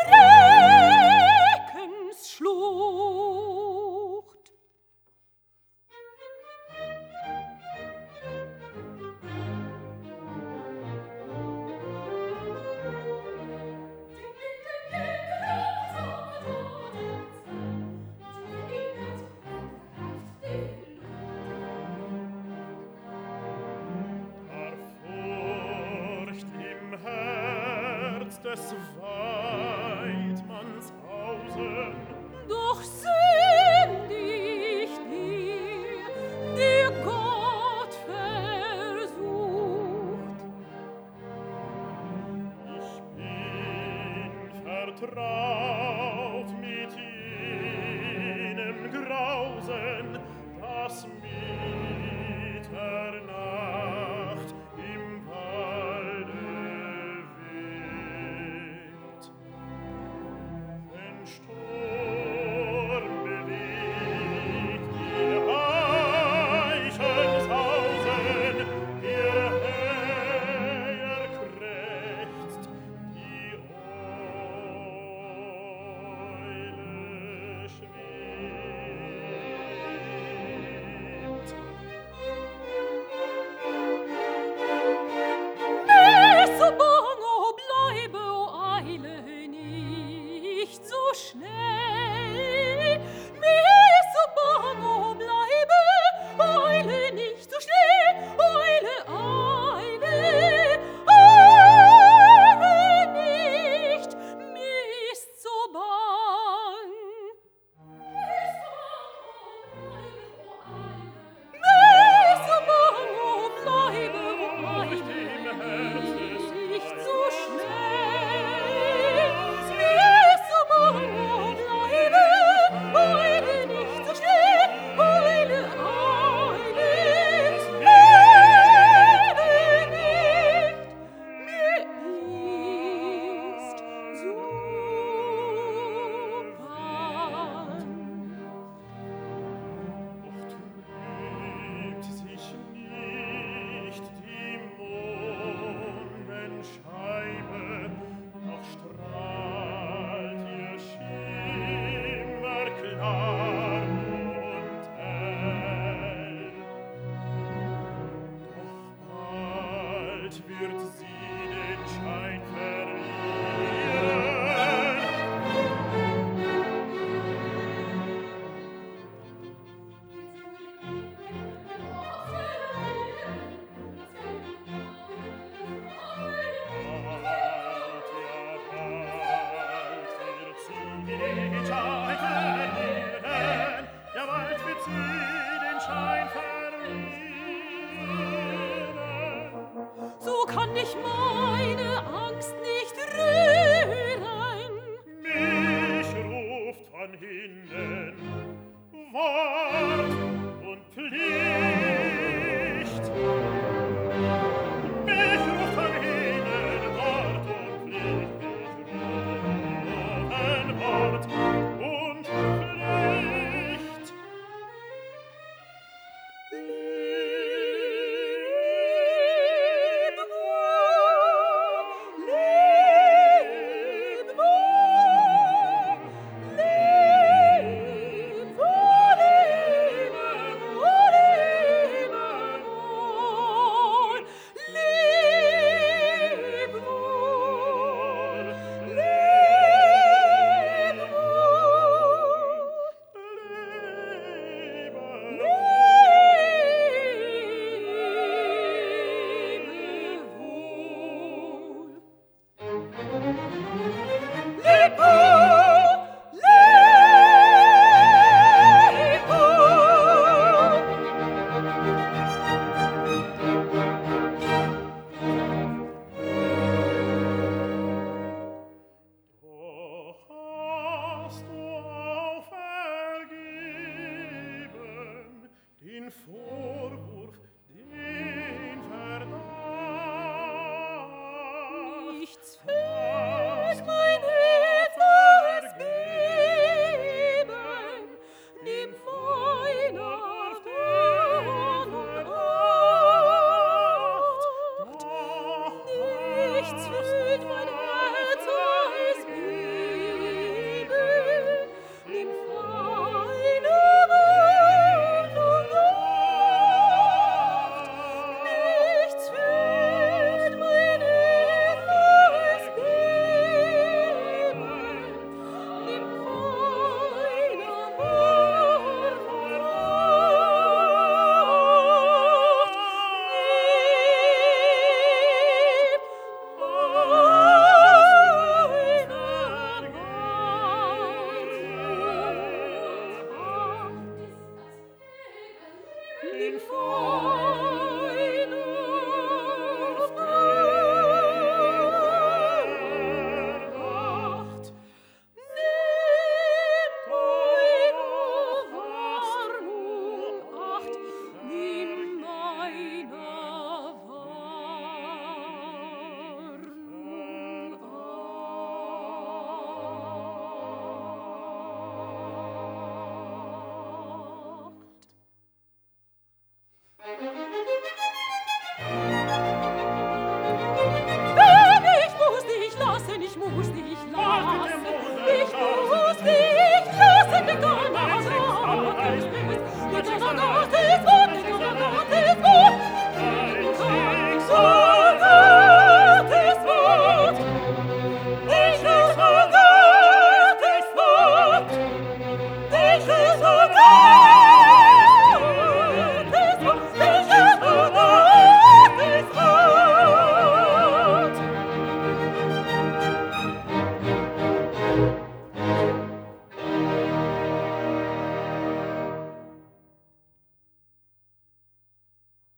Schreckensschlucht. Des Weidmannshausen. Doch sündigt der Gott versucht. Ich bin vertraut mit jenem Grausen, das Mitternacht im Walde weht. Wenn Sturm bewegt die Eichenzausen, ihr Heer krächzt, die Eule schwebt. So bang, o bleibe, o eile nicht so schnell. Mir so bang, o bleibe, eile nicht so schnell. Eile, eile, eile nicht. Mir ist so bang. Mir so bang, o bleibe, o eile nicht so schnell. Mir so bang, o bleibe, eile nicht so schnell. Eile, eile, eile nicht. Mir ist so bang. Doch trübt sich nicht die Mondenscheibe, noch strahlt ihr Schimmer klar und hell. Doch bald wird sie den Schein verlieren. So kann ich meine Angst nicht rühren. Mich ruft von hinnen